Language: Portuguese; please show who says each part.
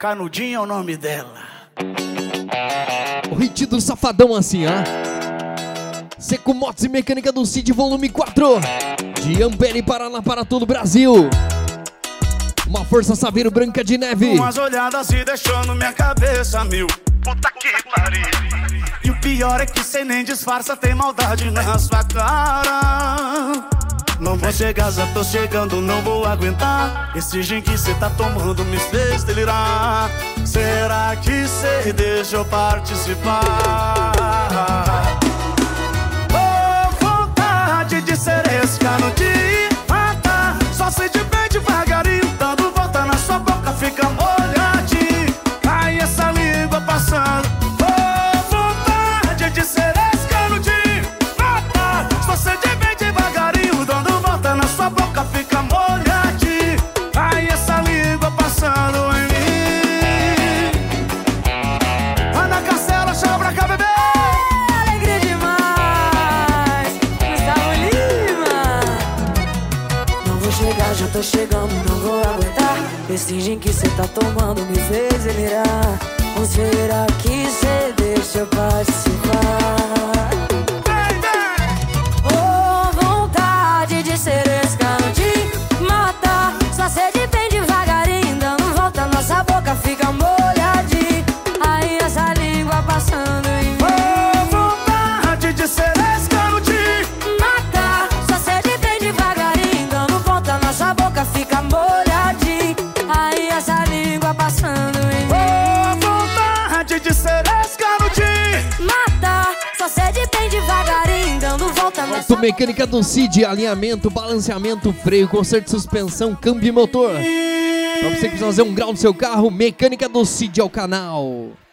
Speaker 1: Canudinho é o nome dela.
Speaker 2: O hit do Safadão assim, ó. Seco Motos e Mecânica do Cid, volume 4. De Ampere, Paraná, para todo o Brasil. Uma força Saveiro, Branca de Neve.
Speaker 1: Umas olhadas e deixando minha cabeça mil. Puta que pariu. E o pior é que cê nem disfarça, tem maldade na sua cara. Não vou chegar, já tô chegando, não vou aguentar. Esse gin que cê tá tomando me fez delirar. Será que cê deixa eu participar? Oh, vontade de ser esse canudinho. Mata, só sei de bem devagarinho. Dando volta na sua boca, fica molhadinho. Cai essa língua passando. Oh, vontade de ser esse canudinho. Mata, só sei de bem devagarinho. Dando volta na sua boca, fica molhadinho. Cai essa língua passando em mim. Ana Castela, chama pra cá, bebê.
Speaker 3: Alegria demais, Gustavo Lima. Não vou chegar, já tô chegando, não vou aguentar. Esse gin que cê tá tomando me fez delirar. Ou será que cê deixa eu participar? Oh, vontade de ser esse canudinho. Mata, só sede bem devagarinho. Dando volta, nossa boca fica molhadinha. Aí essa língua passando em mim.
Speaker 1: Oh, vontade de ser esse canudinho.
Speaker 3: Mata, só sede bem devagarinho. Dando volta, nossa boca fica molhadinha. Aí essa língua passando em mim.
Speaker 1: Oh, vontade de ser esse canudinho.
Speaker 3: Mata, só sede bem devagarinho. Dando volta, nossa
Speaker 2: Auto Mecânica do Cid, alinhamento, balanceamento, freio, conserto de suspensão, câmbio e motor. Pra você que precisa fazer um grau no seu carro, Mecânica do Cid é o canal.